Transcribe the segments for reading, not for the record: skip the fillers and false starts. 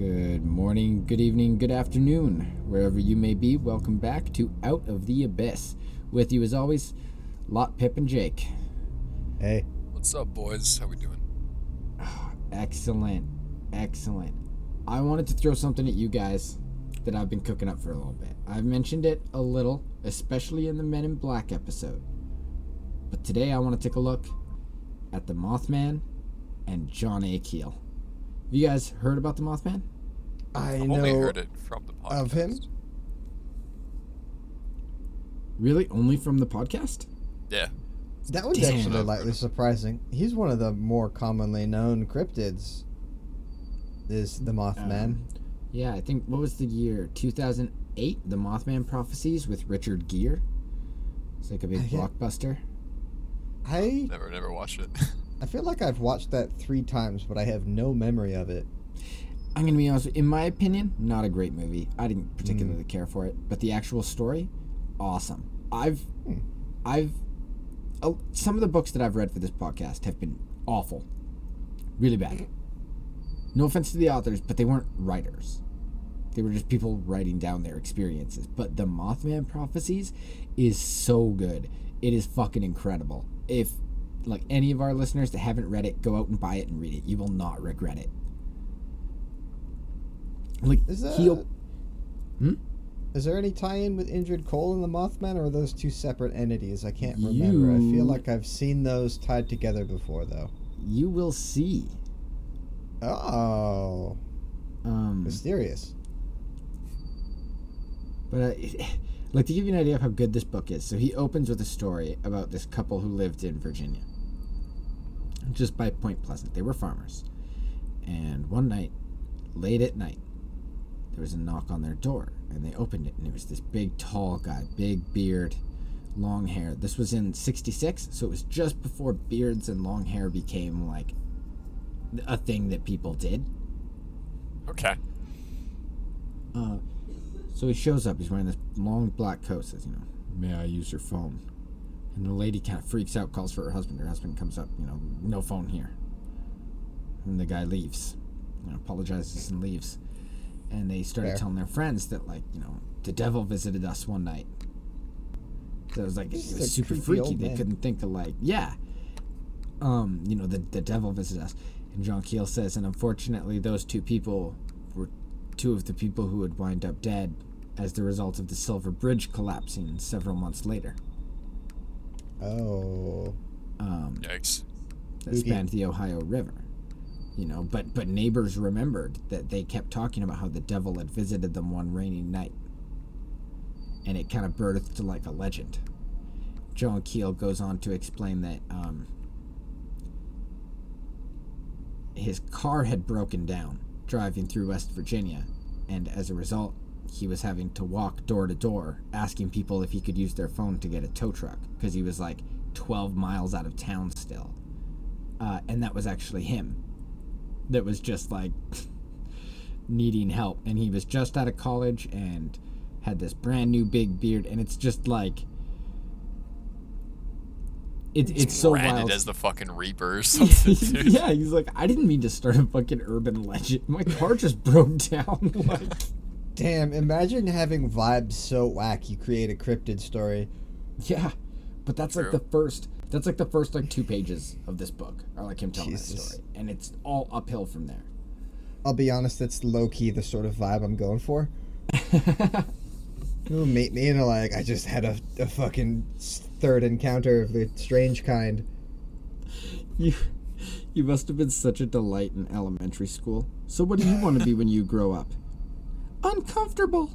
Good morning, good evening, good afternoon, wherever you may be. Welcome back to Out of the Abyss. With you, as always, Lot, Pip, and Jake. Hey. What's up, boys? How we doing? Excellent. I wanted to throw something at you guys that I've been cooking up for a little bit. I've mentioned it a little, especially in the Men in Black episode. But today I want to take a look at the Mothman and John A. Keel. Have you guys heard about the Mothman? I've only heard it from the podcast. Of him? Really? Only from the podcast? Yeah. That was actually lightly surprising. He's one of the more commonly known cryptids, is the Mothman. Yeah, I think, what was the year? 2008? The Mothman Prophecies with Richard Gere. It's like a big blockbuster. I Never watched it. I feel like I've watched that 3 times, but I have no memory of it. I'm going to be honest with you, in my opinion, not a great movie. I didn't particularly care for it, but the actual story, awesome. Some of the books that I've read for this podcast have been awful. Really bad. No offense to the authors, but they weren't writers. They were just people writing down their experiences. But the Mothman Prophecies is so good. It is fucking incredible. If, like, any of our listeners that haven't read it, go out and buy it and read it. You will not regret it. Like, Is there any tie-in with Indrid Cold and the Mothman, or are those two separate entities? I can't remember. I feel like I've seen those tied together before, though. You will see. Oh. Mysterious. But, like, to give you an idea of how good this book is, so he opens with a story about this couple who lived in Virginia, just by Point Pleasant. They were farmers. And one night, late at night, there was a knock on their door, and they opened it, and it was this big, tall guy, big beard, long hair. This was in 1966, so it was just before beards and long hair became, like, a thing that people did. Okay. So he shows up, he's wearing this long black coat, says, may I use your phone? And the lady kind of freaks out, calls for her husband. Her husband comes up, no phone here. And the guy leaves, apologizes and leaves. And they started telling their friends that, like, the devil visited us one night. So it was like, it was super freaky. They couldn't think of, like, the devil visited us. And John Keel says, and unfortunately those two people were two of the people who would wind up dead as the result of the Silver Bridge collapsing several months later. Oh. Yikes. That spanned the Ohio River. But neighbors remembered that they kept talking about how the devil had visited them one rainy night. And it kind of birthed to, like, a legend. John Keel goes on to explain that his car had broken down driving through West Virginia, and as a result, he was having to walk door to door asking people if he could use their phone to get a tow truck, because he was like 12 miles out of town still. And that was actually him. That was just, like, needing help. And he was just out of college and had this brand new big beard, and it's just like... It's so wild. As the fucking Reaper or something, dude. Yeah, he's like, I didn't mean to start a fucking urban legend. My car just broke down. Like, damn, imagine having vibes so whack you create a cryptid story. Yeah, but that's like the first 2 pages of this book are like him telling that story, and it's all uphill from there. I'll be honest, that's low-key the sort of vibe I'm going for. You'll meet me and I just had a fucking third encounter of the strange kind. You must have been such a delight in elementary school. So what do you want to be when you grow up? Uncomfortable.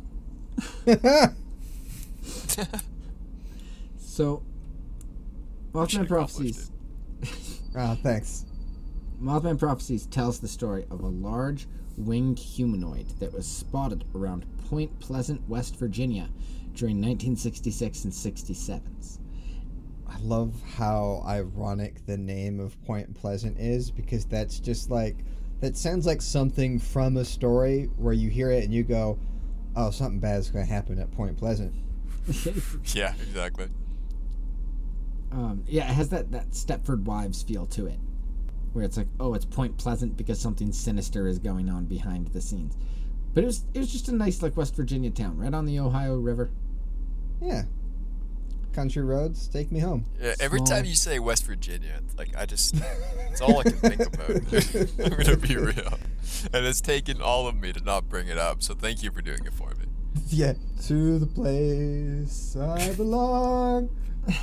So, Mothman Prophecies. Thanks. Mothman Prophecies tells the story of a large winged humanoid that was spotted around Point Pleasant, West Virginia during 1966 and 67. I love how ironic the name of Point Pleasant is, because that's just like, that sounds like something from a story where you hear it and you go, oh, something bad is going to happen at Point Pleasant. Yeah, exactly. Yeah, it has that Stepford Wives feel to it. where it's like, oh, it's Point Pleasant because something sinister is going on behind the scenes. But it was just a nice like West Virginia town, right on the Ohio River. Yeah. Country roads, take me home. Yeah, every Small. time you say West Virginia, it's like it's all I can think about. I'm gonna be real, and it's taken all of me to not bring it up. So thank you for doing it for me. Yeah. To the place I belong.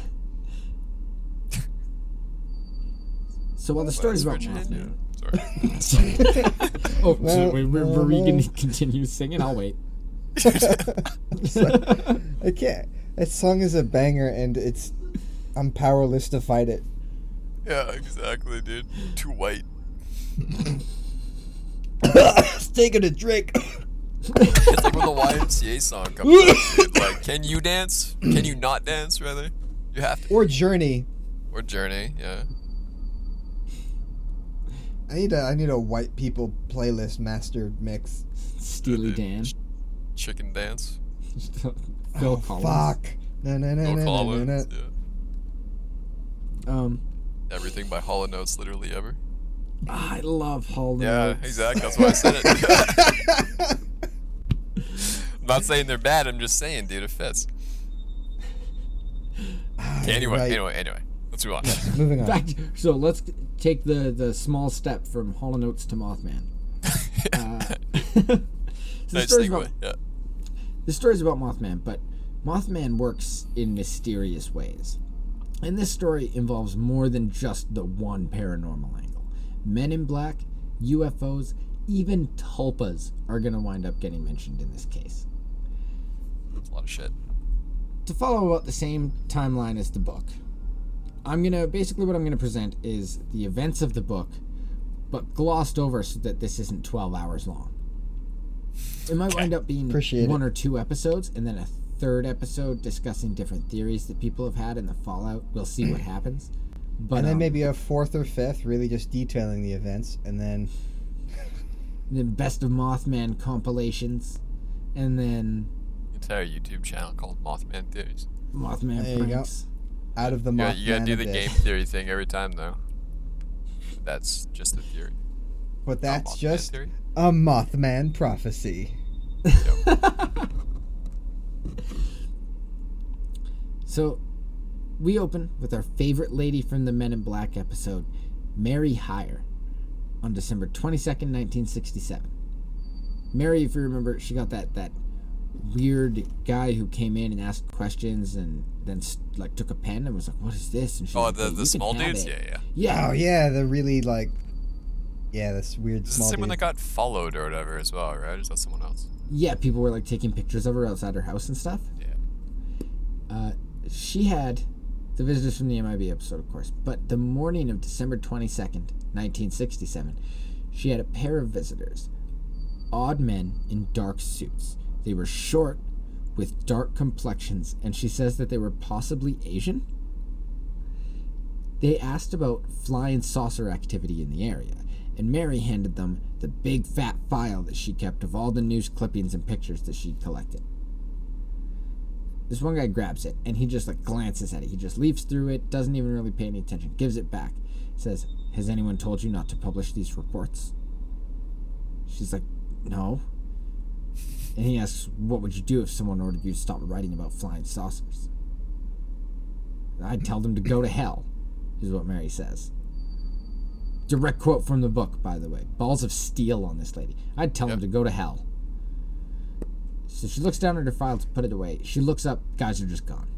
So while the story's about West Virginia. Mothman. Sorry. Oh, so Well, we're going to continue singing? I'll wait. I can't. That song is a banger, and I'm powerless to fight it. Yeah, exactly, dude. Too white. It's taking a drink. It's like when the YMCA song comes on, dude. Like, can you dance? Can you not dance, rather? You have to. Or Journey. Or Journey, yeah. I need a white people playlist master mix. Steely Dan. Chicken dance. Phil Collins. Fuck. No. Phil Collins, yeah. Everything by Hall & Oates, literally ever. I love Hall & Yeah, Oates. exactly. That's why I said it. I'm not saying they're bad. I'm just saying, dude, it fits. Anyway. Let's move on. Moving on. So let's take the small step from Hall & Oates to Mothman. So Nice segue. Yeah. The story's about Mothman, but Mothman works in mysterious ways. And this story involves more than just the one paranormal angle. Men in Black, UFOs, even tulpas are going to wind up getting mentioned in this case. It's a lot of shit. To follow about the same timeline as the book, what I'm going to present is the events of the book, but glossed over so that this isn't 12 hours long. It might wind up being one or two episodes, and then a third episode discussing different theories that people have had in the fallout. We'll see what happens. But, and then maybe a fourth or fifth, really just detailing the events, and then Best of Mothman compilations, and then Entire YouTube channel called Mothman Theories. Mothman There you pranks. go. Out of the Mothman You gotta do the abyss. game theory thing every time, though. That's just a theory. But that's Mothman just theory. a Mothman prophecy. Yep. So, we open with our favorite lady from the Men in Black episode, Mary Hyre, on December 22nd, 1967. Mary, if you remember, she got that weird guy who came in and asked questions and then took a pen and was like, "What is this?" And she was like, The "You can small have dudes? it." Yeah. Oh yeah, the really this weird This is small the one dude. that got followed or whatever as well, right? Or is that someone else? Yeah, people were taking pictures of her outside her house and stuff. Yeah. She had the visitors from the MIB episode, of course, but the morning of December 22nd, 1967, she had a pair of visitors, odd men in dark suits. They were short, with dark complexions, and she says that they were possibly Asian. They asked about flying saucer activity in the area, and Mary handed them the big fat file that she kept of all the news clippings and pictures that she'd collected. This one guy grabs it, and he just glances at it. He just leaves through it, doesn't even really pay any attention, gives it back, says, "Has anyone told you not to publish these reports?" She's like, "No." And he asks, "What would you do if someone ordered you to stop writing about flying saucers?" "I'd tell them to go to hell," is what Mary says. Direct quote from the book, by the way. Balls of steel on this lady. "I'd tell them to go to hell." So she looks down at her file to put it away. She looks up, guys are just gone.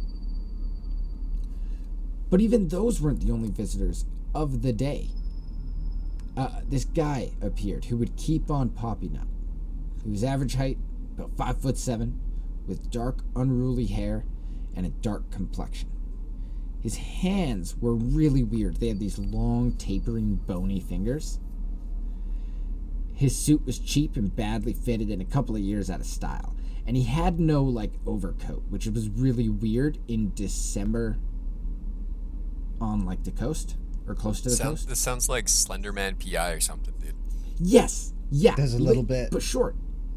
But even those weren't the only visitors of the day. This guy appeared who would keep on popping up. He was average height, about 5'7", with dark, unruly hair and a dark complexion. His hands were really weird. They had these long, tapering, bony fingers. His suit was cheap and badly fitted and a couple of years out of style. And he had no, overcoat, which was really weird in December on, the coast, or close to the coast. This sounds like Slenderman PI or something, dude. Yes! Yeah! Does a little bit. But short.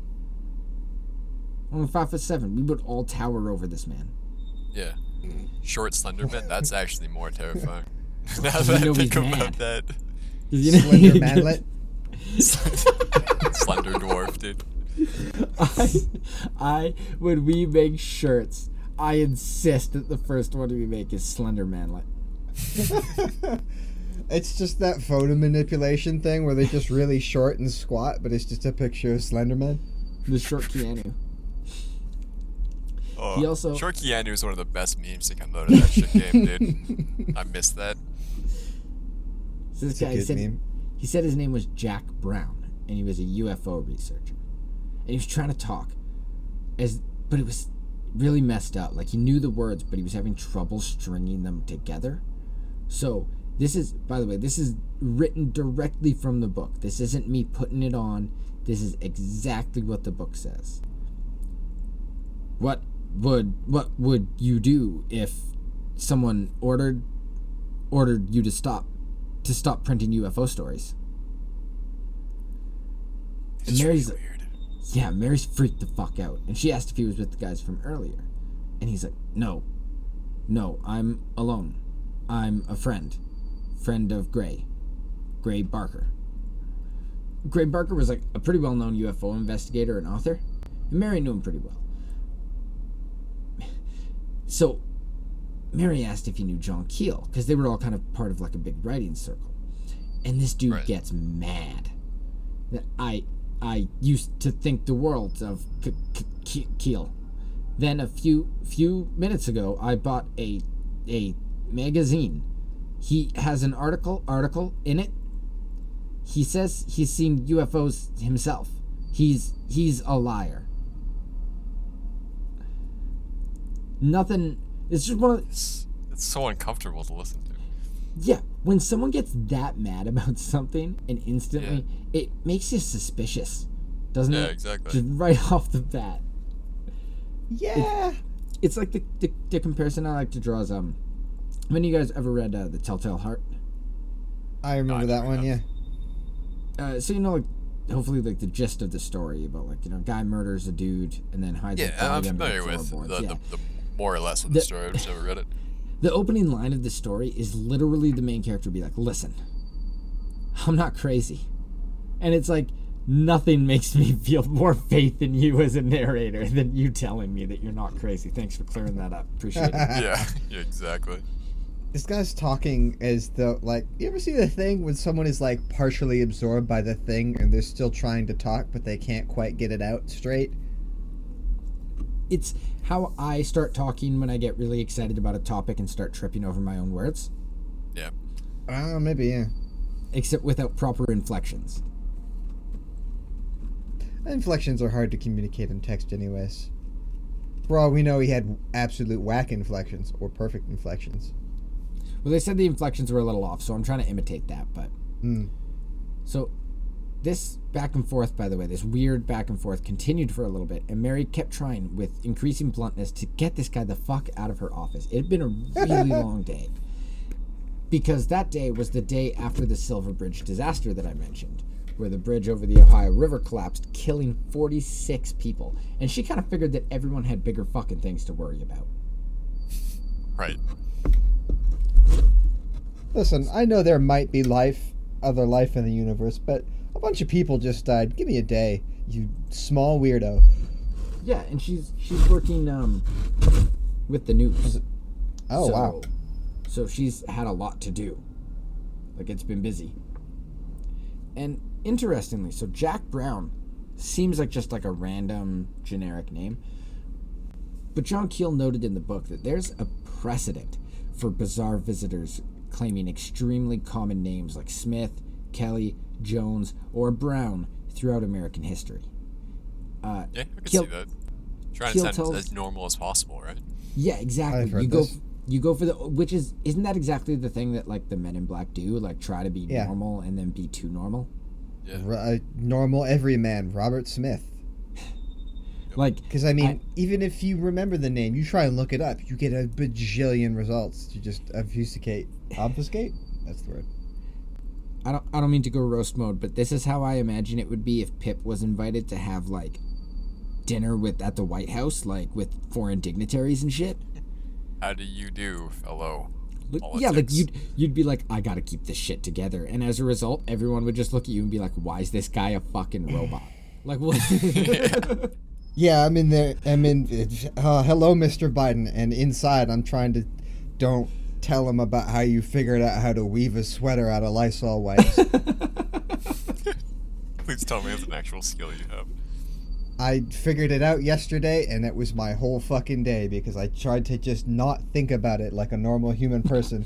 Only 5'7". We would all tower over this man. Yeah. Short Slenderman, that's actually more terrifying. Now You that know I think he's about mad. that. You know, Slender manlet. Slender dwarf, dude. When we make shirts, I insist that the first one we make is Slender Manlet. It's just that photo manipulation thing where they're just really short and squat, but it's just a picture of Slenderman. The short Keanu. Oh, He also- Short Keanu is one of the best memes to come out of that shit game, dude. I missed that. So this It's a guy good said meme. he said his name was Jack Brown, and he was a UFO researcher, and he was trying to talk, but it was really messed up. Like, he knew the words, but he was having trouble stringing them together. So this is, by the way, this is written directly from the book. This isn't me putting it on. This is exactly what the book says. What would you do if someone ordered you to stop printing UFO stories? And It's Mary's really weird. yeah, Mary's freaked the fuck out, and she asked if he was with the guys from earlier, and he's like, no, I'm alone. I'm a friend of Gray Barker. Gray Barker was like a pretty well-known UFO investigator and author, and Mary knew him pretty well. So Mary asked if he knew John Keel, because they were all kind of part of like a big writing circle, and this dude Right. gets mad that I used to think the world of Keel. Then a few minutes ago, I bought a magazine. He has an article in it. He says he's seen UFOs himself. He's a liar. Nothing. It's just one of. It's so uncomfortable to listen to. Yeah, when someone gets that mad about something and instantly, it makes you suspicious, doesn't Yeah, it? exactly. Just right off the bat. Yeah. It's like the comparison I like to draw is have any of you guys ever read The Telltale Heart? I remember that one, yeah. So you know, like, hopefully, like, the gist of the story about, like, you know, guy murders a dude and then hides his Yeah, body I'm under the familiar with floorboards. Yeah. the more or less of the story. I've just never read it. The opening line of the story is literally the main character be like, listen, I'm not crazy. And it's like, nothing makes me feel more faith in you as a narrator than you telling me that you're not crazy. Thanks for clearing that up. Appreciate it. Yeah, exactly. This guy's talking as though, like, you ever see the thing when someone is, like, partially absorbed by the thing and they're still trying to talk, but they can't quite get it out straight? It's how I start talking when I get really excited about a topic and start tripping over my own words, Yeah. Maybe, yeah. except without proper inflections. Inflections are hard to communicate in text anyways. For all we know, he had absolute whack inflections or perfect inflections. Well, they said the inflections were a little off, so I'm trying to imitate that, but... So, this back and forth, by the way, this weird back and forth continued for a little bit, and Mary kept trying with increasing bluntness to get this guy the fuck out of her office. It had been a really long day. Because that day was the day after the Silver Bridge disaster that I mentioned, where the bridge over the Ohio River collapsed, killing 46 people. And she kind of figured that everyone had bigger fucking things to worry about. Right. Listen, I know there might be other life in the universe, but a bunch of people just died. Give me a day, you small weirdo. Yeah, and she's working with the news. Oh, wow. So she's had a lot to do. Like, it's been busy. And interestingly, so Jack Brown seems like just like a random generic name. But John Keel noted in the book that there's a precedent for bizarre visitors claiming extremely common names like Smith, Kelly, Jones, or Brown throughout American history. Yeah, I can Keel- see that. Trying Keel to sound tells- as normal as possible, right? Yeah, exactly. I've heard You go this. you go for isn't that exactly the thing that like the Men in Black do? Like try to be Yeah. normal and then be too normal? Yeah. Normal everyman, Robert Smith. Like, Because, I mean, even if you remember the name, you try and look it up, you get a bajillion results to just obfuscate. Obfuscate? That's the word. I don't mean to go roast mode, but this is how I imagine it would be if Pip was invited to have like dinner at the White House, like with foreign dignitaries and shit. How do you do, fellow Yeah, like politics. you'd be like, I gotta keep this shit together, and as a result, everyone would just look at you and be like, why is this guy a fucking robot? Like what? Yeah, I'm in there. Hello, Mr. Biden, and inside I'm trying to. Don't tell him about how you figured out how to weave a sweater out of Lysol wipes. Please tell me it's an actual skill you have. I figured it out yesterday, and it was my whole fucking day because I tried to just not think about it like a normal human person.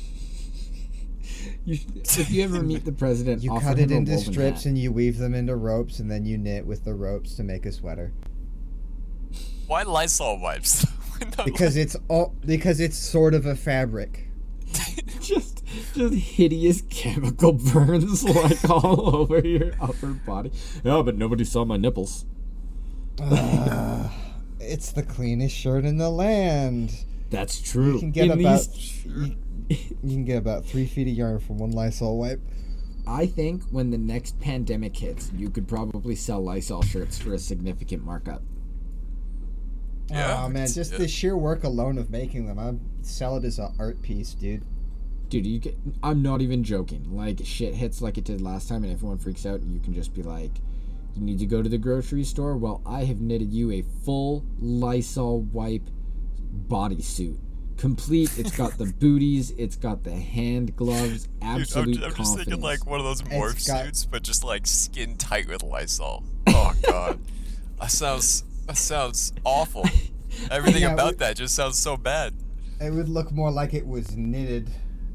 If you ever meet the president, You offer cut him it a into woven strips hat. and you weave them into ropes, and then you knit with the ropes to make a sweater. Why Lysol wipes? Why not Because it's sort of a fabric. just hideous chemical burns like all over your upper body. Yeah, but nobody saw my nipples. It's the cleanest shirt in the land. That's true. You can get In about these- you can get about 3 feet of yarn from one Lysol wipe. I think when the next pandemic hits, you could probably sell Lysol shirts for a significant markup. Yeah, Oh man, just yeah. the sheer work alone of making them, I'd sell it as an art piece, dude. Dude, I'm not even joking. Like, shit hits like it did last time and everyone freaks out, and you can just be like, you need to go to the grocery store? Well, I have knitted you a full Lysol wipe bodysuit. Complete. It's got the booties. It's got the hand gloves. Absolute Dude, I'm just confidence. thinking like one of those morph It's got- suits, but just like skin tight with Lysol. Oh god, that sounds awful. Everything Yeah, about that just sounds so bad. It would look more like it was knitted.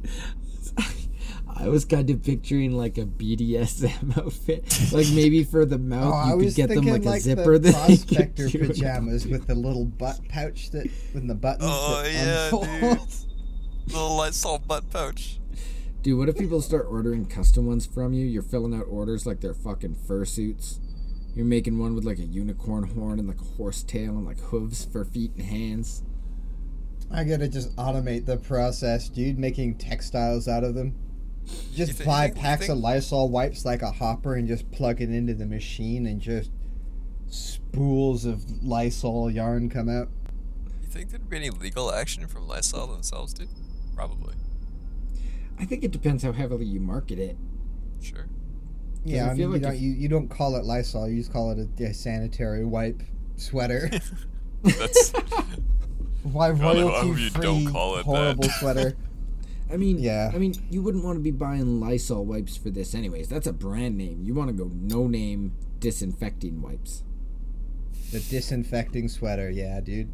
I was kind of picturing like a BDSM outfit. Like maybe for the mouth, I you could was get them thinking like a like zipper. the that you could prospector do it pajamas on. with the little butt pouch that when the buttons Oh, that yeah, unfold. Little Lysol butt pouch. Dude, what if people start ordering custom ones from you? You're filling out orders like they're fucking fursuits. You're making one with like a unicorn horn and like a horse tail and like hooves for feet and hands. I gotta just automate the process, dude, making textiles out of them. Just buy packs of Lysol wipes like a hopper and just plug it into the machine and just spools of Lysol yarn come out. You think there'd be any legal action from Lysol themselves, dude? Probably. I think it depends how heavily you market it. Sure. Yeah, I I feel mean, like you don't call it Lysol, you just call it a sanitary wipe sweater. That's Why God, I hope you royalty-free don't call it horrible that. sweater? I mean, Yeah. you wouldn't want to be buying Lysol wipes for this anyways. That's a brand name. You want to go no-name disinfecting wipes. The disinfecting sweater, yeah, dude.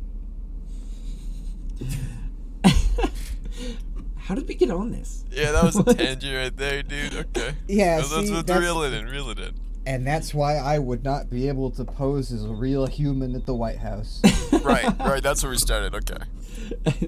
How did we get on this? yeah, that was a tangent right there, dude. Okay. Yeah, That's see, what that's- reel it in. And that's why I would not be able to pose as a real human at the White House. Right. That's where we started. Okay.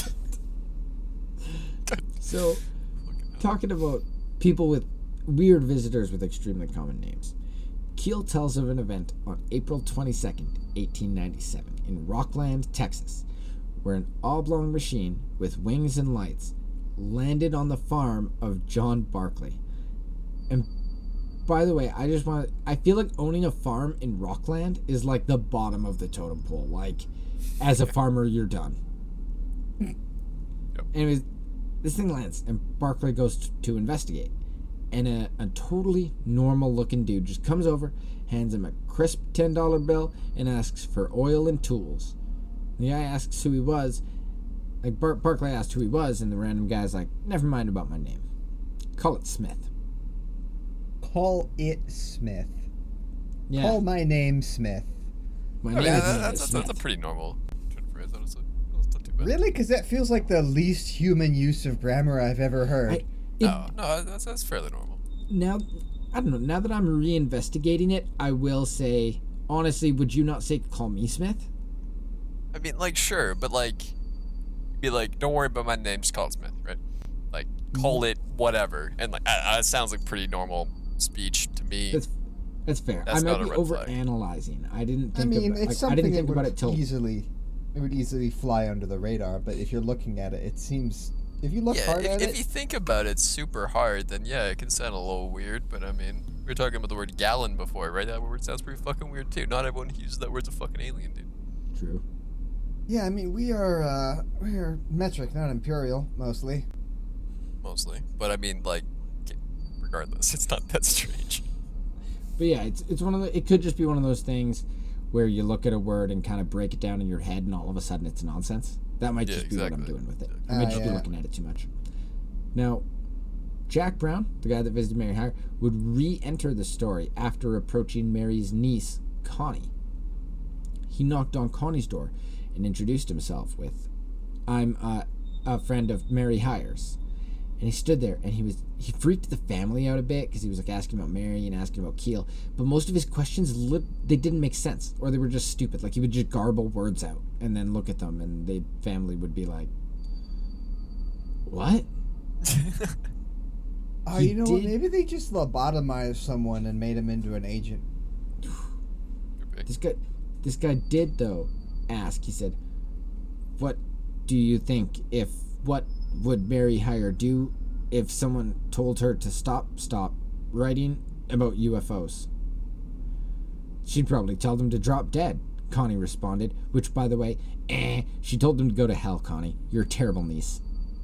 So, talking about people with weird visitors with extremely common names. Keel tells of an event on April 22nd, 1897, in Rockland, Texas, where an oblong machine with wings and lights landed on the farm of John Barclay. And by the way, I feel like owning a farm in Rockland is like the bottom of the totem pole. Like, as a farmer, you're done. Yep. Anyways, this thing lands, and Barclay goes to investigate. And a totally normal-looking dude just comes over, hands him a crisp $10 bill, and asks for oil and tools. The guy asks who he was. Like, Barclay asked who he was, and the random guy's like, never mind about my name. Call it Smith. Call it Smith. Yeah. Call my name Smith. My I mean, name is that's Smith. a pretty normal turn of phrase, honestly. That's not too bad. Really? Because that feels like the least human use of grammar I've ever heard. No, that's fairly normal. Now, I don't know. Now that I'm reinvestigating it, I will say, honestly, would you not say call me Smith? I mean, like, sure, but like, be like, don't worry about my name, just call it Smith, right? Like, call it whatever, and like, it sounds like pretty normal speech to me. That's fair. That's I might not a be red flag. overanalyzing. I didn't think I mean, about, it's like, I something didn't that think about it would till easily fly under the radar. But if you're looking at it, it seems if you look Yeah, hard at if it, you think about it super hard, then yeah, it can sound a little weird. But I mean, we were talking about the word gallon before, right? That word sounds pretty fucking weird too. Not everyone who uses that word's a fucking alien, dude. True. Yeah, I mean we're metric, not imperial, mostly. Mostly. But I mean, like, regardless, it's not that strange. But yeah, it's one of the. It could just be one of those things where you look at a word and kind of break it down in your head, and all of a sudden it's nonsense. That might Yeah, just be what I'm exactly. doing with it. I might just be yeah. looking at it too much. Now, Jack Brown, the guy that visited Mary Hire, would re-enter the story after approaching Mary's niece, Connie. He knocked on Connie's door and introduced himself with, "I'm a friend of Mary Hire's." And he stood there and he freaked the family out a bit because he was like asking about Mary and asking about Keel, but most of his questions they didn't make sense, or they were just stupid. Like he would just garble words out and then look at them, and the family would be like, "What?" Oh, He you know what? did- Maybe they just lobotomized someone and made him into an agent. Could be. This guy did though ask. He said, "What do you think if what would Mary Hire do if someone told her to stop writing about UFOs?" "She'd probably tell them to drop dead," Connie responded, which, by the way, she told them to go to hell, Connie. You're a terrible niece.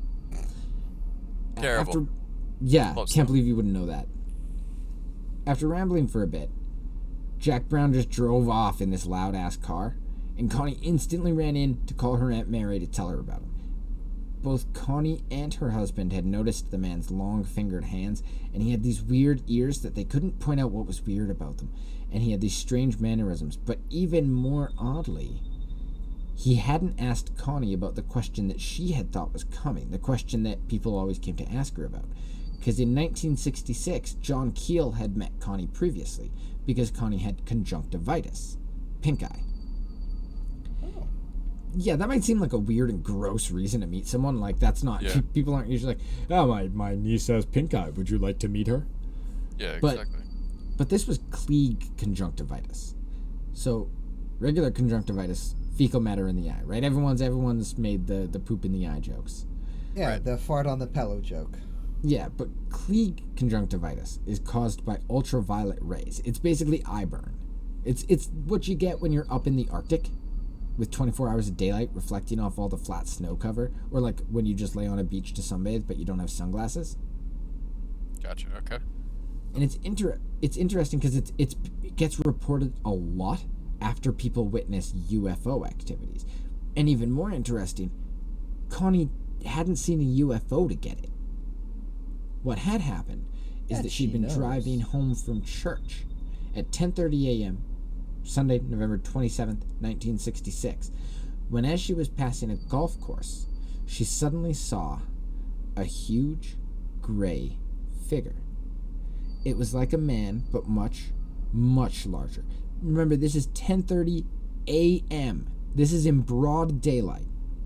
Terrible. Yeah, Close can't though. believe you wouldn't know that. After rambling for a bit, Jack Brown just drove off in this loud-ass car, and Connie instantly ran in to call her Aunt Mary to tell her about him. Both Connie and her husband had noticed the man's long-fingered hands, and he had these weird ears that they couldn't point out what was weird about them, and he had these strange mannerisms. But even more oddly, he hadn't asked Connie about the question that she had thought was coming, the question that people always came to ask her about. Because in 1966, John Keel had met Connie previously, because Connie had conjunctivitis, pink eye. Oh. Yeah, that might seem like a weird and gross reason to meet someone. Like, that's not... Yeah. People aren't usually like, "Oh, my niece has pink eye. Would you like to meet her?" Yeah, But- exactly. But this was Klieg conjunctivitis. So, regular conjunctivitis, fecal matter in the eye, right? Everyone's made the poop in the eye jokes. Yeah, Right. the fart on the pillow joke. Yeah, but Klieg conjunctivitis is caused by ultraviolet rays. It's basically eye burn. It's what you get when you're up in the Arctic with 24 hours of daylight reflecting off all the flat snow cover, or like when you just lay on a beach to sunbathe but you don't have sunglasses. Gotcha. Okay. And it's interesting because it gets reported a lot after people witness UFO activities. And even more interesting, Connie hadn't seen a UFO to get it. What had happened is Yeah, that she'd she been knows. driving home from church at 10:30 a.m. Sunday, November 27th, 1966, when as she was passing a golf course, she suddenly saw a huge gray figure. It was like a man, but much, much larger. Remember, this is 10:30 a.m. This is in broad daylight.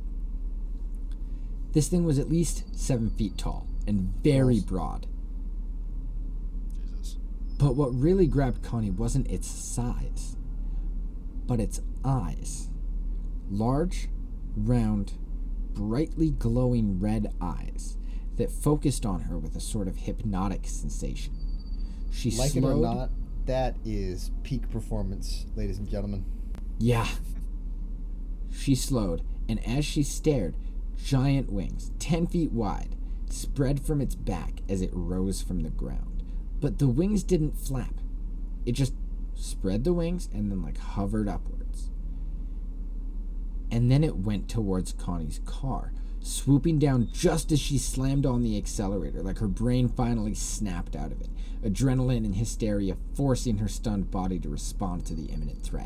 This thing was at least 7 feet tall and very Yes. broad. Jesus. But what really grabbed Connie wasn't its size, but its eyes. Large, round, brightly glowing red eyes that focused on her with a sort of hypnotic sensation. She Like slowed. it or not, that is peak performance, ladies and gentlemen. Yeah. She slowed, and as she stared, giant wings, 10 feet wide, spread from its back as it rose from the ground. But the wings didn't flap. It just spread the wings and then like hovered upwards. And then it went towards Connie's car, swooping down just as she slammed on the accelerator, like her brain finally snapped out of it, adrenaline and hysteria forcing her stunned body to respond to the imminent threat.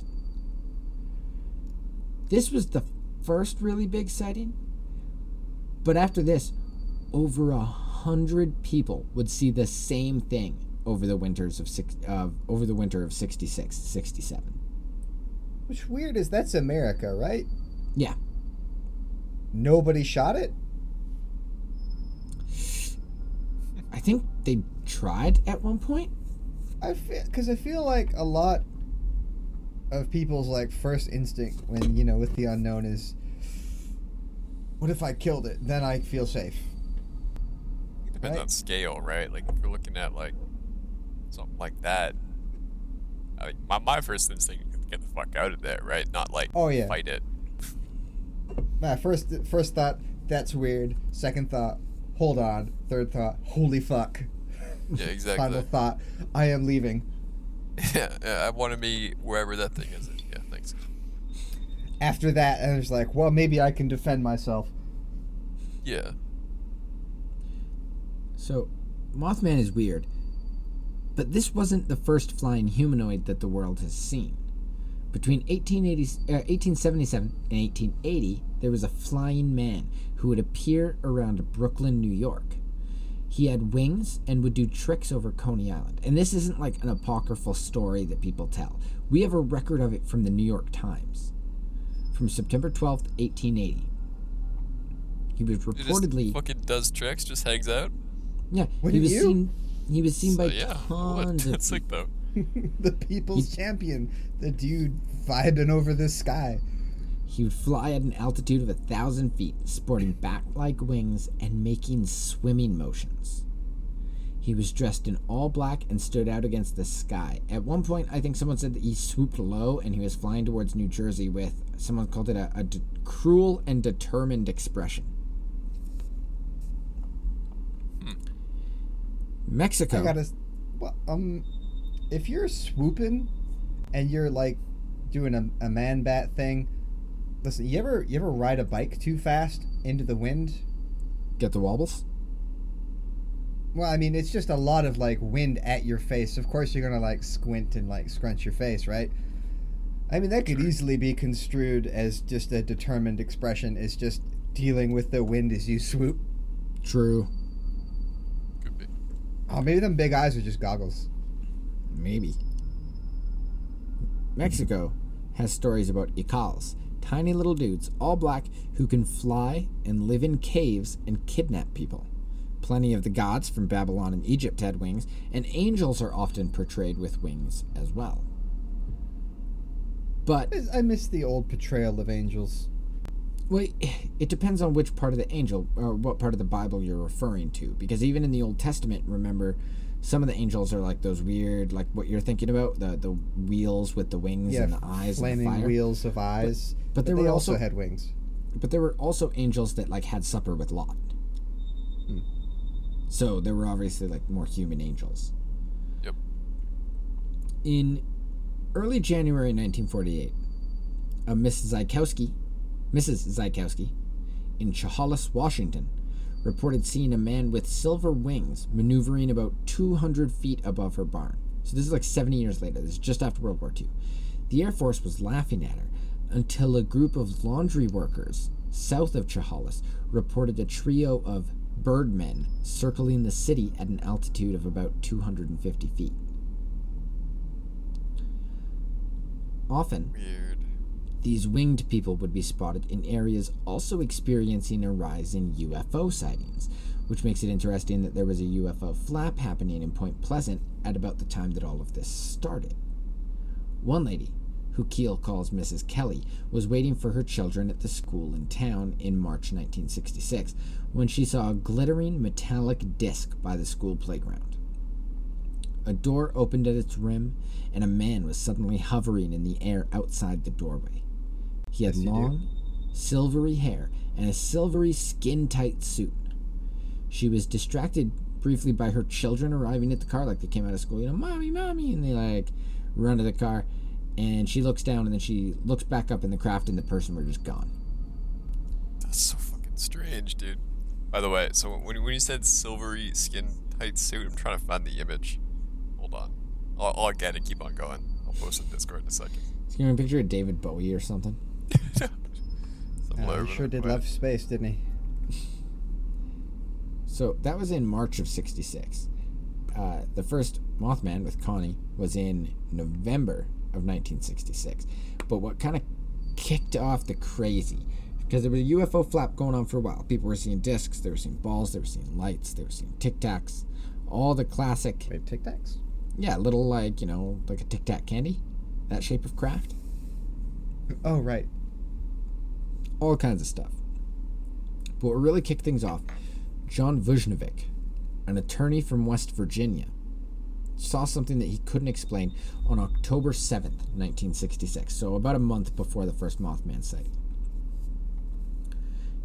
This was the first really big sighting, but after this, over 100 people would see the same thing over the winter of 66, 67. Which weird is that's America, right? Yeah. Nobody shot it? I think they tried at one point. I feel like a lot of people's like first instinct when with the unknown is, what if I killed it? Then I feel safe. It depends Right. on scale, right? Like if you're looking at like something like that, my first instinct is get the fuck out of there, right? Not like Oh, yeah. fight it. First thought, that's weird. Second thought, hold on. Third thought, holy fuck. Yeah, exactly. Final thought, I am leaving. Yeah, I want to be wherever that thing is. Yeah, thanks. After that, I was like, well, maybe I can defend myself. Yeah. So, Mothman is weird, but this wasn't the first flying humanoid that the world has seen. Between 1877 and 1880, there was a flying man who would appear around Brooklyn, New York. He had wings and would do tricks over Coney Island. And this isn't like an apocryphal story that people tell. We have a record of it from the New York Times, from September 12th, 1880. He was reportedly... He just fucking does tricks, just hangs out? Yeah, Wouldn't you? He was seen by Yeah, tons of that's sick, people. though. The people's champion. The dude vibing over the sky. He would fly at an altitude of 1,000 feet, sporting bat-like wings and making swimming motions. He was dressed in all black and stood out against the sky. At one point, I think someone said that he swooped low and he was flying towards New Jersey with, someone called it a cruel and determined expression. Mexico. I gotta. Well, if you're swooping, and you're like doing a man bat thing, listen. You ever ride a bike too fast into the wind? Get the wobbles? Well, I mean, it's just a lot of like wind at your face. Of course, you're gonna like squint and like scrunch your face, right? I mean, that could easily be construed as just a determined expression. Is just dealing with the wind as you swoop. True. Could be. Oh, maybe them big eyes are just goggles. Maybe. Mexico has stories about Icals, tiny little dudes, all black, who can fly and live in caves and kidnap people. Plenty of the gods from Babylon and Egypt had wings, and angels are often portrayed with wings as well. But I miss the old portrayal of angels. well, it depends on which part of the angel or what part of the Bible you're referring to, because even in the Old Testament, remember, some of the angels are like those weird, like what you're thinking about, the wheels with the wings and the eyes and the flaming fire. wheels of eyes. But they were also also had wings. But there were also angels that like had supper with Lot. So there were obviously like more human angels. Yep. In early January 1948, a Mrs. Zykowski, in Chehalis, Washington, reported seeing a man with silver wings maneuvering about 200 feet above her barn. So this is like 70 years later. This is just after World War II. The Air Force was laughing at her until a group of laundry workers south of Chehalis reported a trio of birdmen circling the city at an altitude of about 250 feet. Often, Weird. these winged people would be spotted in areas also experiencing a rise in UFO sightings, which makes it interesting that there was a UFO flap happening in Point Pleasant at about the time that all of this started. One lady, who Keel calls Mrs. Kelly, was waiting for her children at the school in town in March 1966 when she saw a glittering metallic disc by the school playground. A door opened at its rim, and a man was suddenly hovering in the air outside the doorway. He had long, silvery hair and a silvery, skin-tight suit. She was distracted briefly by her children arriving at the car, like they came out of school, Mommy, Mommy, and they like run to the car, and she looks down, and then she looks back up in the craft, and the person were just gone. That's so fucking strange, dude. By the way, so when you said silvery skin tight suit, I'm trying to find the image. Hold on. I'll get it. Keep on going. I'll post it in Discord in a second. Is you a picture of David Bowie or something? He sure did love space, didn't he? So that was in March of 66. The first Mothman with Connie was in November of 1966. But what kind of kicked off the crazy, because there was a UFO flap going on for a while. People were seeing discs, they were seeing balls, they were seeing lights, they were seeing Tic Tacs, all the classic. Wait, Tic Tacs? Yeah, little like, like a Tic Tac candy, that shape of craft. Oh, right. All kinds of stuff. But what really kicked things off, John Vujnovic, an attorney from West Virginia, saw something that he couldn't explain on October 7th, 1966, so about a month before the first Mothman sighting.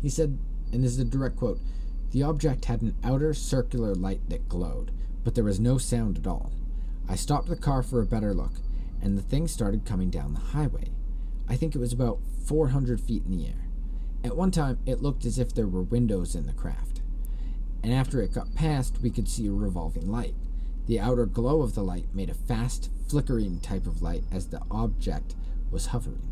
He said, and this is a direct quote, "The object had an outer circular light that glowed, but there was no sound at all. I stopped the car for a better look, and the thing started coming down the highway. I think it was about 400 feet in the air. At one time, it looked as if there were windows in the craft. And after it got past, we could see a revolving light. The outer glow of the light made a fast, flickering type of light as the object was hovering."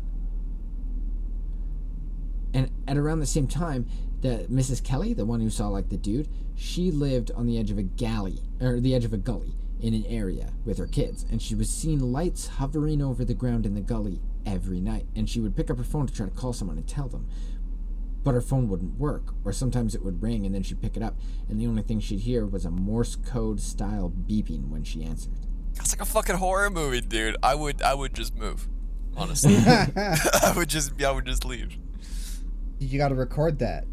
And at around the same time, Mrs. Kelly, the one who saw like the dude, she lived on the edge of a gully in an area with her kids, and she was seeing lights hovering over the ground in the gully every night. And she would pick up her phone to try to call someone and tell them, but her phone wouldn't work, or sometimes it would ring and then she'd pick it up, and the only thing she'd hear was a Morse code style beeping when she answered. It's like a fucking horror movie, dude. I would just move. Honestly. I would just leave. You got to record that.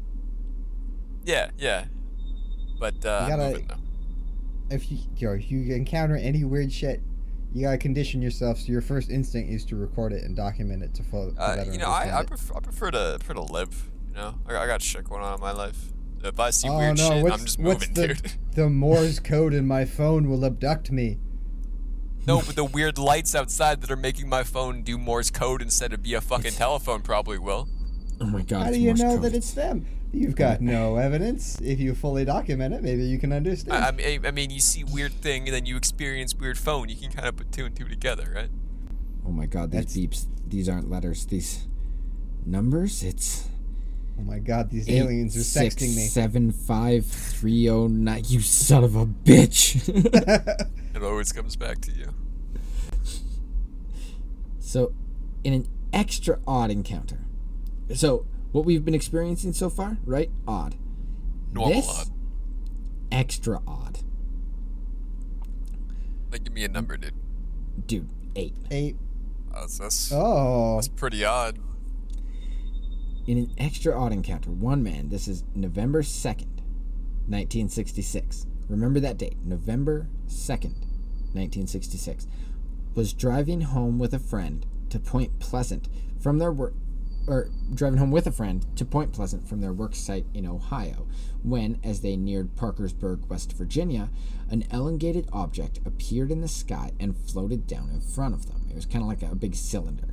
Yeah. But I'm moving though. If you encounter any weird shit, you gotta condition yourself so your first instinct is to record it and document it to better I prefer to live. You know, I got shit going on in my life. If I see weird shit, I'm just moving, dude. The Morse code in my phone will abduct me. No, but the weird lights outside that are making my phone do Morse code instead of be a fucking telephone probably will. Oh my god! How do you know that it's them? You've got no evidence. If you fully document it, maybe you can understand. I mean, you see weird thing, and then you experience weird phone. You can kind of put two and two together, right? Oh my god, these beeps. These aren't letters. These numbers? It's... Oh my god, these aliens are sexting me. 75309. You son of a bitch. It always comes back to you. So, in an extra odd encounter. So, what we've been experiencing so far, right? Odd. Normal odd. Extra odd. Like, give me a number, dude. Dude, 8. 8. That's pretty odd. In an extra odd encounter, one man, this is November 2nd, 1966. Remember that date, November 2nd, 1966. Was driving home with a friend to Point Pleasant from their work, driving home with a friend to Point Pleasant from their work site in Ohio, when, as they neared Parkersburg, West Virginia, an elongated object appeared in the sky and floated down in front of them. It was kind of like a big cylinder.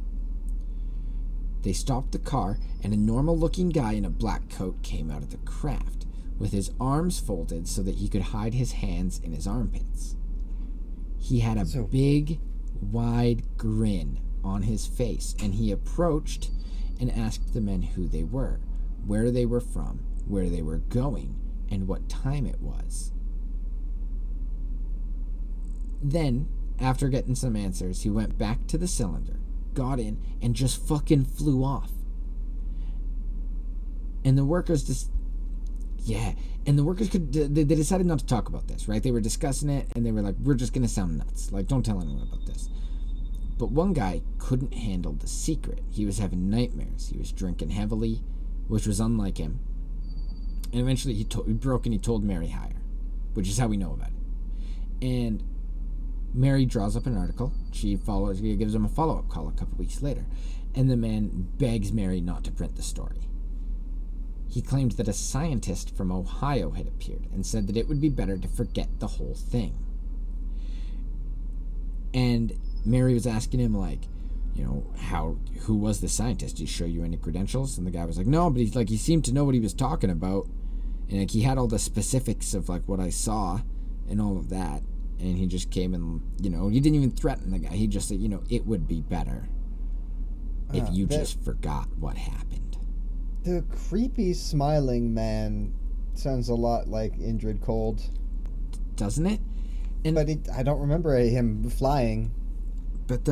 They stopped the car, and a normal-looking guy in a black coat came out of the craft, with his arms folded so that he could hide his hands in his armpits. He had a big, wide grin on his face, and he approached and asked the men who they were, where they were from, where they were going, and what time it was. Then, after getting some answers, he went back to the cylinder, got in, and just fucking flew off. And the workers they decided not to talk about this, right? They were discussing it, and they were like, we're just gonna sound nuts. Like, don't tell anyone about this. But one guy couldn't handle the secret. He was having nightmares. He was drinking heavily, which was unlike him. And eventually he broke and he told Mary Hyre, which is how we know about it. And Mary draws up an article. She gives him a follow-up call a couple weeks later. And the man begs Mary not to print the story. He claimed that a scientist from Ohio had appeared and said that it would be better to forget the whole thing. And Mary was asking him, like, you know, who was the scientist? Did he show you any credentials? And the guy was like, no, but he seemed to know what he was talking about. And like, he had all the specifics of like what I saw and all of that. And he just came and, you know, he didn't even threaten the guy. He just said, you know, it would be better if you just forgot what happened. The creepy smiling man sounds a lot like Indrid Cold. Doesn't it? But I don't remember him flying. But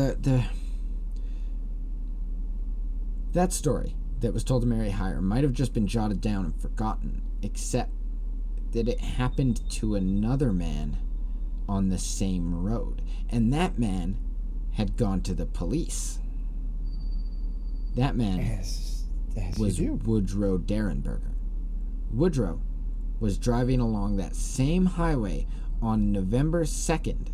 that story that was told to Mary Hyre might have just been jotted down and forgotten, except that it happened to another man on the same road. And that man had gone to the police. That man was Woodrow Derenberger. Woodrow was driving along that same highway on November 2nd,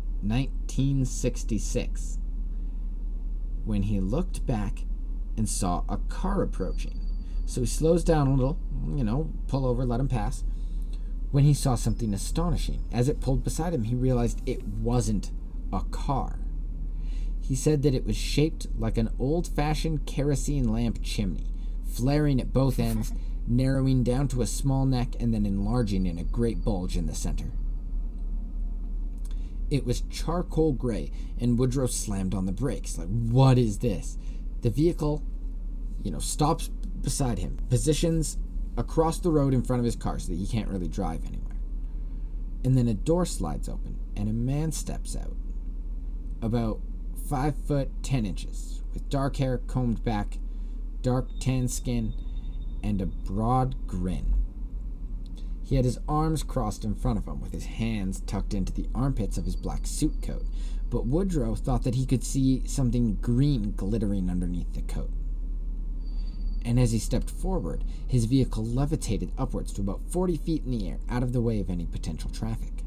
1966, when he looked back and saw a car approaching. So he slows down a little, pull over, let him pass, when he saw something astonishing. As it pulled beside him, he realized it wasn't a car. He said that it was shaped like an old-fashioned kerosene lamp chimney, flaring at both ends, narrowing down to a small neck, and then enlarging in a great bulge in the center. It was charcoal gray, and Woodrow slammed on the brakes. Like, what is this? The vehicle, stops beside him, positions across the road in front of his car so that he can't really drive anywhere. And then a door slides open, and a man steps out, about 5 foot 10 inches, with dark hair combed back, dark tan skin, and a broad grin. He had his arms crossed in front of him, with his hands tucked into the armpits of his black suit coat, but Woodrow thought that he could see something green glittering underneath the coat. And as he stepped forward, his vehicle levitated upwards to about 40 feet in the air, out of the way of any potential traffic.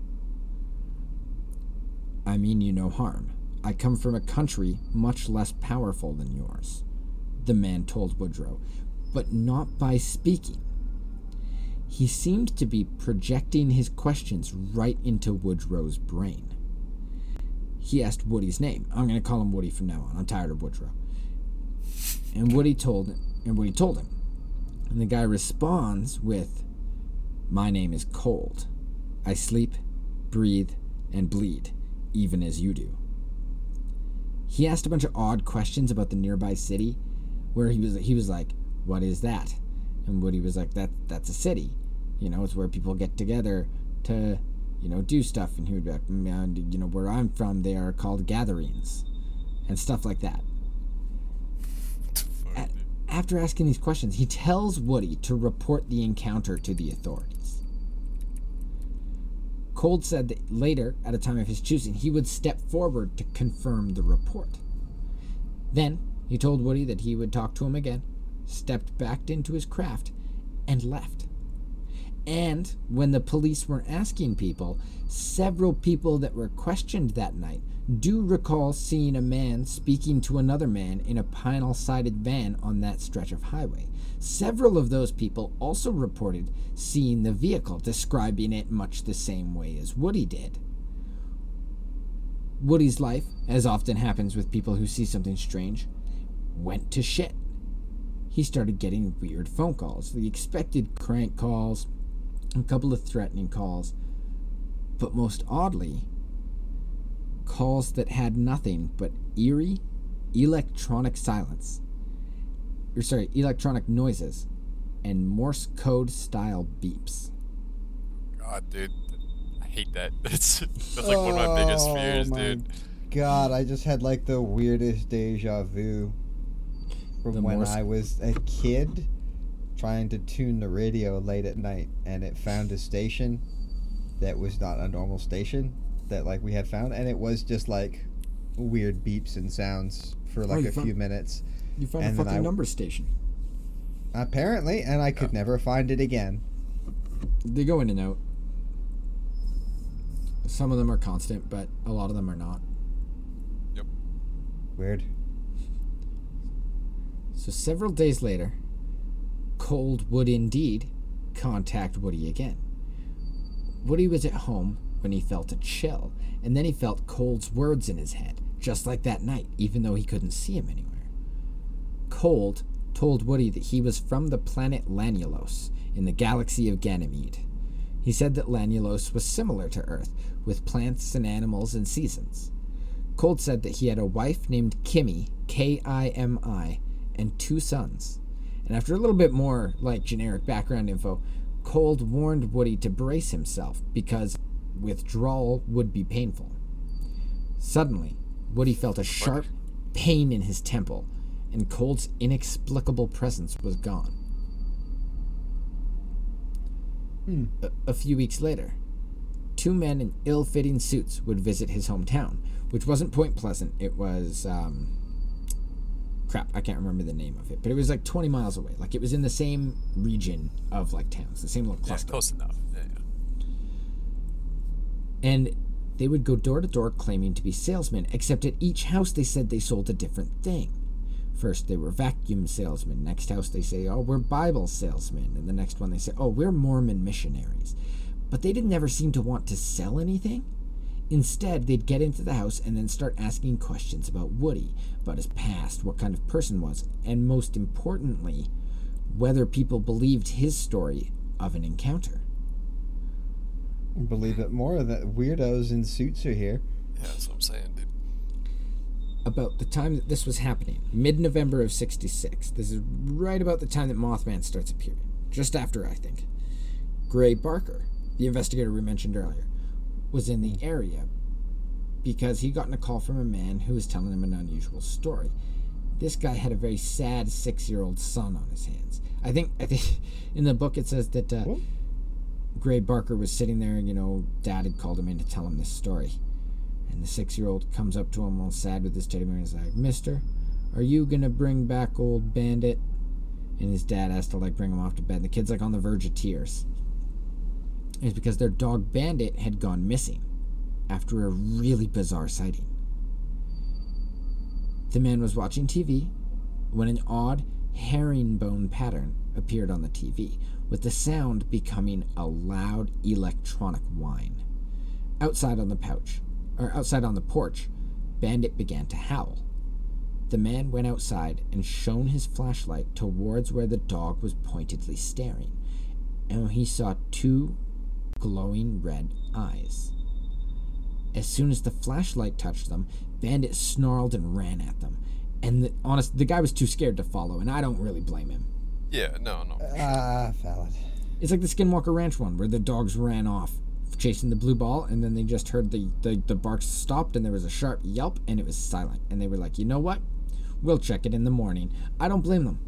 "I mean you no harm. I come from a country much less powerful than yours," the man told Woodrow, but not by speaking. He seemed to be projecting his questions right into Woodrow's brain. He asked Woody's name. I'm going to call him Woody from now on. I'm tired of Woodrow. And Woody told him. And the guy responds with, "My name is Cold. I sleep, breathe, and bleed, even as you do." He asked a bunch of odd questions about the nearby city, where he was like, "What is that?" And Woody was like, that's a city. It's where people get together to, do stuff. And he would be like, where I'm from, they are called gatherings and stuff like that. After asking these questions, he tells Woody to report the encounter to the authorities. Cold said that later, at a time of his choosing, he would step forward to confirm the report. Then, he told Woody that he would talk to him again, stepped back into his craft, and left. And when the police were asking people, several people that were questioned that night do recall seeing a man speaking to another man in a panel-sided van on that stretch of highway. Several of those people also reported seeing the vehicle, describing it much the same way as Woody did. Woody's life, as often happens with people who see something strange, went to shit. He started getting weird phone calls, the expected crank calls, a couple of threatening calls, but most oddly, calls that had nothing but eerie electronic noises and Morse code style beeps. God, dude, I hate that. That's like one of my biggest fears, dude. God, I just had like the weirdest deja vu from when I was a kid trying to tune the radio late at night, and it found a station that was not a normal station that like we had found, and it was just like weird beeps and sounds for like few minutes. You found a fucking number station. Apparently, and I could never find it again. They go in and out. Some of them are constant, but a lot of them are not. Yep. Weird. So several days later, Cold would indeed contact Woody again. Woody was at home when he felt a chill, and then he felt Cold's words in his head, just like that night, even though he couldn't see him anywhere. Cold told Woody that he was from the planet Lanulos, in the galaxy of Ganymede. He said that Lanulos was similar to Earth, with plants and animals and seasons. Cold said that he had a wife named Kimmy, Kimi, and 2 sons. And after a little bit more, generic background info, Cold warned Woody to brace himself because withdrawal would be painful. Suddenly, Woody felt a sharp pain in his temple, and Cold's inexplicable presence was gone. A few weeks later, 2 men in ill-fitting suits would visit his hometown, which wasn't Point Pleasant. It was, I can't remember the name of it, but it was 20 miles away. It was in the same region of towns, the same little cluster. Yeah, close enough. Yeah. And they would go door to door claiming to be salesmen, except at each house they said they sold a different thing. First, they were vacuum salesmen. Next house, they say, oh, we're Bible salesmen. And the next one, they say, oh, we're Mormon missionaries. But they didn't ever seem to want to sell anything. Instead, they'd get into the house and then start asking questions about Woody, about his past, what kind of person was, and most importantly, whether people believed his story of an encounter. Believe it more that weirdos in suits are here. Yeah, that's what I'm saying, dude. About the time that this was happening, mid-November of 66, this is right about the time that Mothman starts appearing. Just after, I think. Gray Barker, the investigator we mentioned earlier, was in the area because he got a call from a man who was telling him an unusual story. This guy had a very sad 6-year-old son on his hands. I think in the book it says that Gray Barker was sitting there and, Dad had called him in to tell him this story. And the 6-year-old comes up to him all sad with his teddy bear and is like, Mister, are you going to bring back old Bandit? And his dad has to, bring him off to bed. And the kid's, on the verge of tears. It's because their dog Bandit had gone missing after a really bizarre sighting. The man was watching TV when an odd herringbone pattern appeared on the TV, with the sound becoming a loud electronic whine. Outside on the porch, Bandit began to howl. The man went outside and shone his flashlight towards where the dog was pointedly staring, and he saw 2 glowing red eyes. As soon as the flashlight touched them, Bandit snarled and ran at them. And the guy was too scared to follow, and I don't really blame him. Yeah, no. Valid. It's like the Skinwalker Ranch one, where the dogs ran off, chasing the blue ball, and then they just heard the barks stopped, and there was a sharp yelp, and it was silent. And they were like, you know what? We'll check it in the morning. I don't blame them.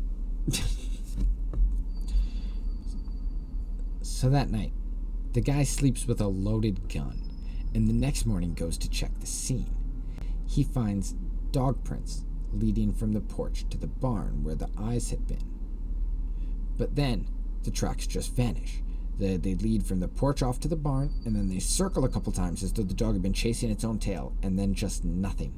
So that night, the guy sleeps with a loaded gun, and the next morning goes to check the scene. He finds dog prints leading from the porch to the barn where the eyes had been. But then, the tracks just vanish. They lead from the porch off to the barn, and then they circle a couple times as though the dog had been chasing its own tail, and then just nothing.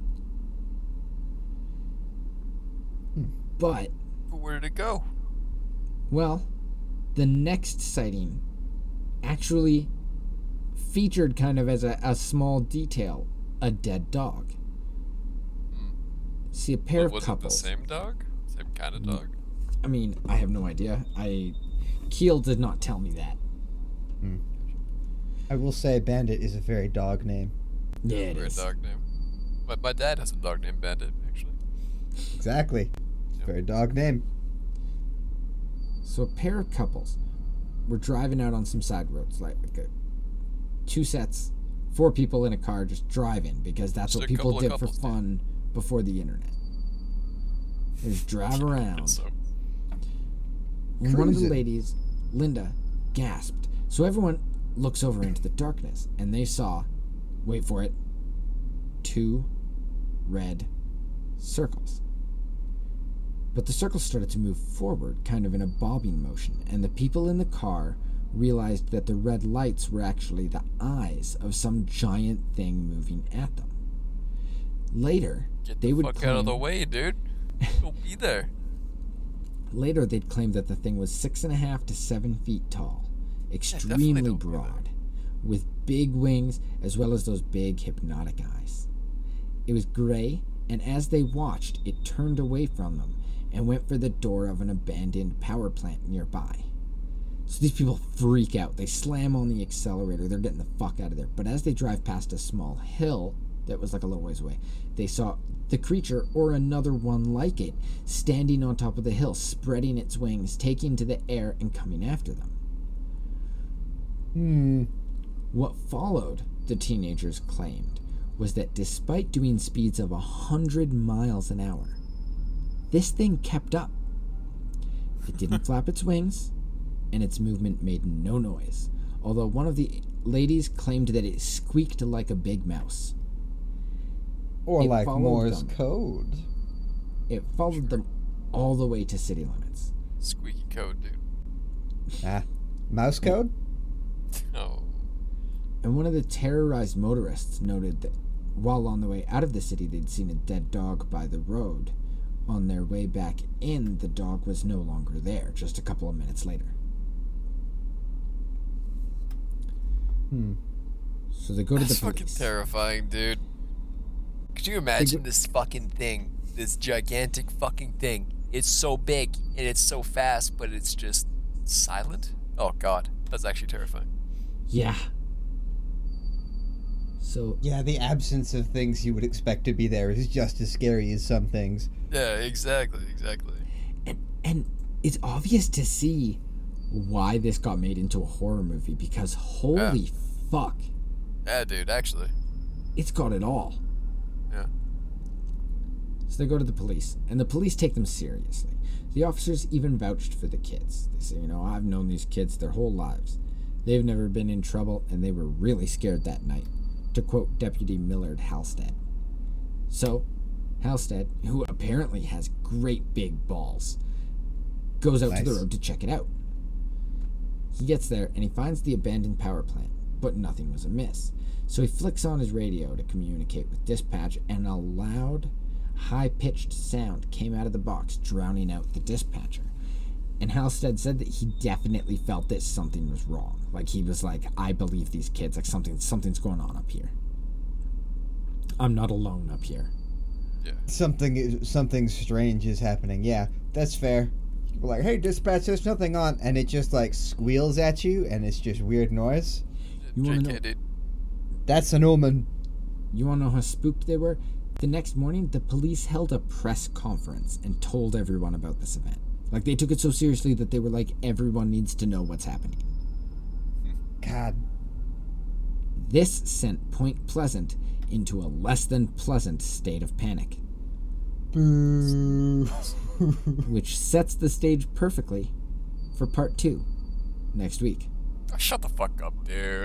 But where did it go? Well, the next sighting actually featured kind of as a small detail, a dead dog. See, a pair of couples. Was it the same dog? Same kind of dog? I mean, I have no idea. Keel did not tell me that. I will say Bandit is a very dog name. Yeah, it is. Very dog name. My dad has a dog named Bandit, actually. Exactly. It's a very dog name. So a pair of couples were driving out on some side roads, like 2 sets, 4 people in a car just driving, because that's Just what a people couple of did for couples, fun before the internet. They just drive around. So, And one of the Cruising. ladies, Linda, gasped. So everyone looks over into the darkness, and they saw, wait for it, 2 red circles. But the circles started to move forward, kind of in a bobbing motion, and the people in the car realized that the red lights were actually the eyes of some giant thing moving at them. Later, get they the would fuck claim, out of the way, dude. Don't be there. Later, they'd claim that the thing was 6.5 to 7 feet tall, extremely don't be broad, with big wings as well as those big hypnotic eyes. It was gray, and as they watched, it turned away from them and went for the door of an abandoned power plant nearby. So these people freak out. They slam on the accelerator. They're getting the fuck out of there. But as they drive past a small hill that was like a little ways away, they saw the creature, or another one like it, standing on top of the hill, spreading its wings, taking to the air, and coming after them. What followed, the teenagers claimed, was that despite doing speeds of 100 miles an hour, this thing kept up. It didn't flap its wings, and its movement made no noise, although one of the ladies claimed that it squeaked like a big mouse. Or It like followed Morse them. code. It followed them all the way to city limits. Squeaky code, dude. Mouse code? Oh. And one of the terrorized motorists noted that while on the way out of the city, they'd seen a dead dog by the road, On their way back in, the dog was no longer there, just a couple of minutes later. So they go to the That's police. fucking terrifying, dude. Could you imagine this fucking thing? This gigantic fucking thing. It's so big and it's so fast, but it's just silent? Oh god, that's actually terrifying. Yeah. So Yeah, the absence of things you would expect to be there is just as scary as some things. Yeah, exactly. and it's obvious to see why this got made into a horror movie, because holy fuck, Yeah, dude, actually. it's got it all. Yeah. So they go to the police, and the police take them seriously. The officers even vouched for the kids. They say, I've known these kids their whole lives. They've never been in trouble, and they were really scared that night, to quote Deputy Millard Halstead. So, Halstead, who apparently has great big balls, goes out to the Nice. road to check it out. He gets there, and he finds the abandoned power plant, but nothing was amiss. So he flicks on his radio to communicate with dispatch, and a loud, high-pitched sound came out of the box, drowning out the dispatcher. And Halstead said that he definitely felt that something was wrong. Like, he was like, I believe these kids. Like, something's going on up here. I'm not alone up here. Yeah. Something strange is happening. Yeah, that's fair. You're like, hey, dispatch, there's nothing on, and it just like squeals at you, and it's just weird noise. You wanna JK, know- dude. That's an omen. You want to know how spooked they were? The next morning, the police held a press conference and told everyone about this event. Like, they took it so seriously that they were like, everyone needs to know what's happening. God. This sent Point Pleasant into a less than pleasant state of panic, Boo. which sets the stage perfectly for part 2 next week. Oh, shut the fuck up, dude.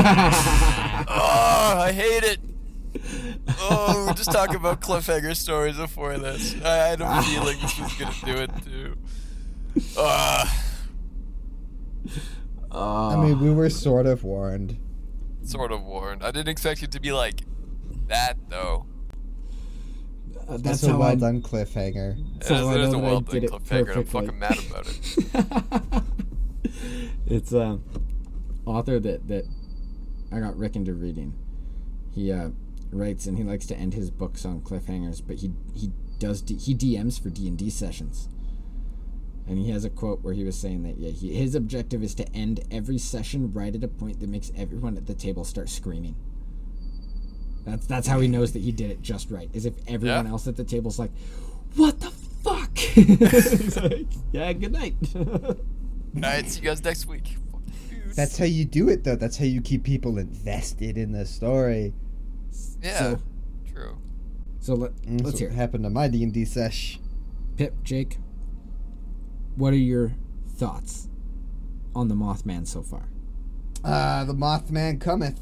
Oh, I hate it. Oh, we're just talking about cliffhanger stories before this. I had a feeling this was gonna do it too. I mean, we were sort of warned. Sort of warned. I didn't expect it to be like that though. That's a well done cliffhanger. So I it is know a that I well did done it cliffhanger. I'm perfectly. fucking mad about it. It's author that I got Rick into reading. He writes, and he likes to end his books on cliffhangers, but he DMs for D&D sessions. And he has a quote where he was saying that his objective is to end every session right at a point that makes everyone at the table start screaming. That's how he knows that he did it just right. Is if everyone else at the table's like, "What the fuck?" He's like, "Yeah, good night." Alright, see you guys next week. Fuck you. That's how you do it, though. That's how you keep people invested in the story. Yeah, So- true. So let's That's hear what it. happened to my D&D sesh. Pip, Jake, what are your thoughts on the Mothman so far? The Mothman cometh.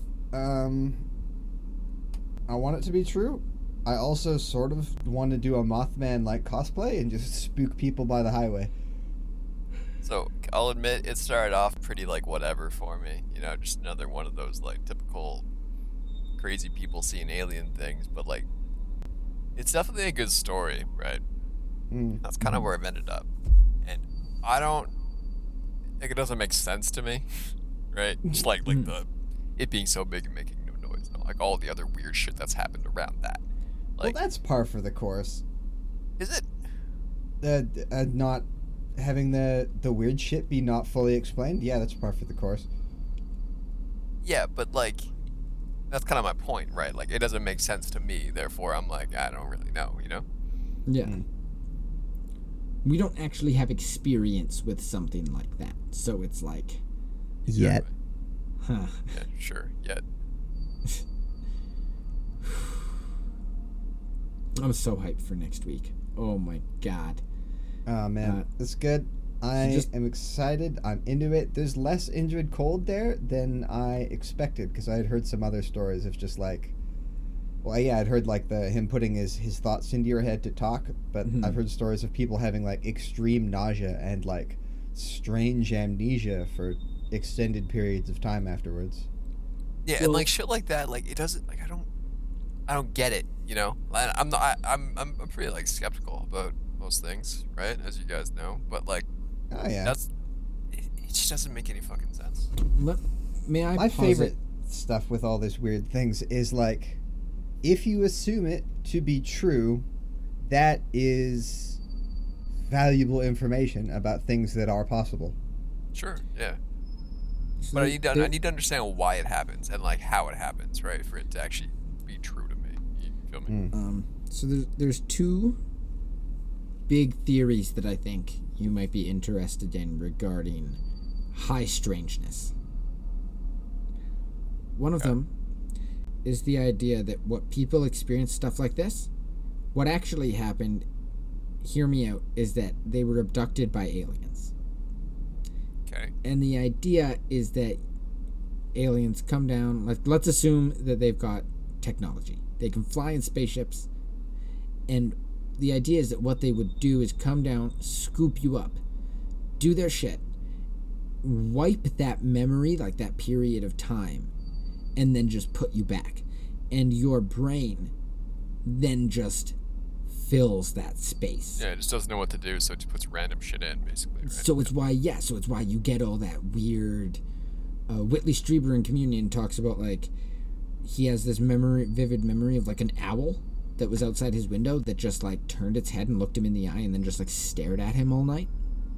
I want it to be true. I also sort of want to do a Mothman-like cosplay and just spook people by the highway. So I'll admit it started off pretty like whatever for me. Just another one of those like typical crazy people seeing alien things, but like it's definitely a good story, right? That's kind of where I've ended up. And I don't like, it doesn't make sense to me, right? Just like it being so big and making no noise, and like all the other weird shit that's happened around that. Like, Well, that's par for the course. is it? Not having the weird shit be not fully explained. Yeah, that's par for the course. Yeah, but like that's kind of my point, right? Like it doesn't make sense to me, therefore I'm like, I don't really know, Yeah. We don't actually have experience with something like that. So it's like, Yet. huh. Yeah, sure. Yet. I'm so hyped for next week. Oh my god. Oh man, that's good. I am excited. I'm into it. There's less Indrid Cold there than I expected, because I had heard some other stories of just like, well, yeah, I'd heard like him putting his thoughts into your head to talk, but I've heard stories of people having like extreme nausea and like strange amnesia for extended periods of time afterwards. Yeah, and like shit like that, like it doesn't like I don't get it, I'm pretty like skeptical about most things, right? As you guys know, but like Oh yeah. it just doesn't make any fucking sense. May I My posit- favorite stuff with all these weird things is like, if you assume it to be true, that is valuable information about things that are possible. Sure, yeah. So But I there- need to understand why it happens and like how it happens, right? For it to actually be true to me. You feel me? So there's two big theories that I think you might be interested in regarding high strangeness. One of them is the idea that what people experience stuff like this, what actually happened, hear me out, is that they were abducted by aliens. Okay. And the idea is that aliens come down, like let's assume that they've got technology. They can fly in spaceships, and the idea is that what they would do is come down, scoop you up, do their shit, wipe that memory, like that period of time, and then just put you back. And your brain then just fills that space. Yeah, it just doesn't know what to do, so it just puts random shit in, basically. Right? So it's why you get all that weird. Whitley Strieber in Communion talks about like he has this vivid memory of like an owl that was outside his window that just like turned its head and looked him in the eye and then just like stared at him all night.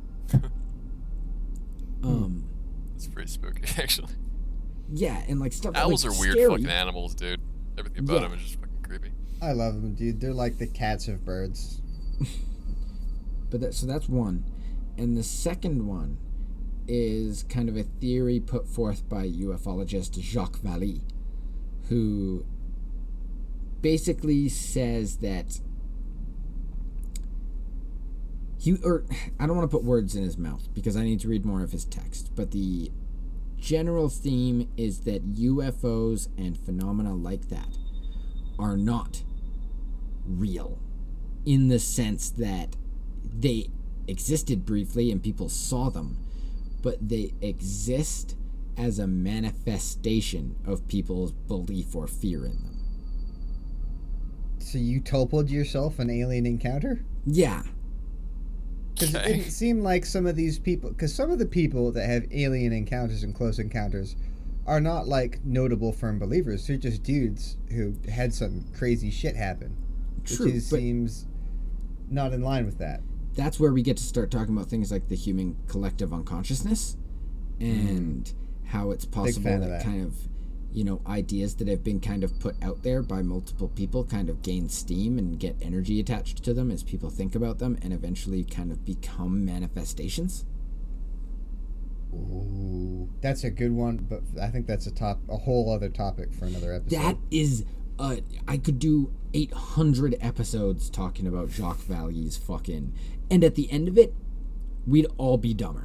It's pretty spooky, actually. Yeah, and like stuff. Owls like, are weird scary. fucking animals, dude. Everything about Yeah. them is just fucking creepy. I love them, dude. They're like the cats of birds. But so that's one, and the second one is kind of a theory put forth by ufologist Jacques Vallée, who basically says that I don't want to put words in his mouth because I need to read more of his text, but the general theme is that UFOs and phenomena like that are not real in the sense that they existed briefly and people saw them, but they exist as a manifestation of people's belief or fear in them. So you topoed yourself an alien encounter? Yeah. Because it didn't seem like some of these people, because some of the people that have alien encounters and close encounters are not like notable firm believers. They're just dudes who had some crazy shit happen. True, Which but seems not in line with that. that's where we get to start talking about things like the human collective unconsciousness and how it's possible fan of that that. kind of, ideas that have been kind of put out there by multiple people kind of gain steam and get energy attached to them as people think about them and eventually kind of become manifestations. Ooh, that's a good one, but I think that's a whole other topic for another episode. That is, I could do 800 episodes talking about Jacques Vallée's fucking, and at the end of it, we'd all be dumber.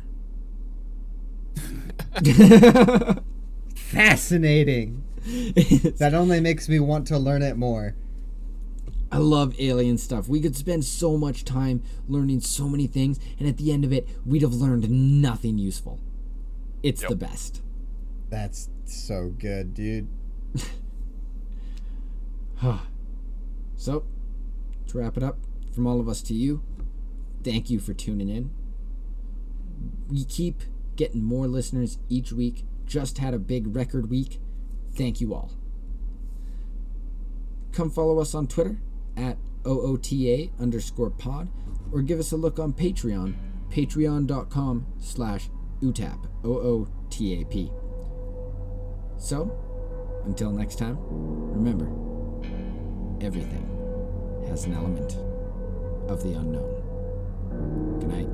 Fascinating. That only makes me want to learn it more. I love alien stuff. We could spend so much time learning so many things, and at the end of it, we'd have learned nothing useful. It's the best. That's so good, dude. So, to wrap it up, from all of us to you, thank you for tuning in. We keep getting more listeners each week. Just had a big record week. Thank you all. Come follow us on Twitter at OOTA_pod or give us a look on Patreon, patreon.com/OOTAP, OOTAP. So, until next time, remember, everything has an element of the unknown. Good night.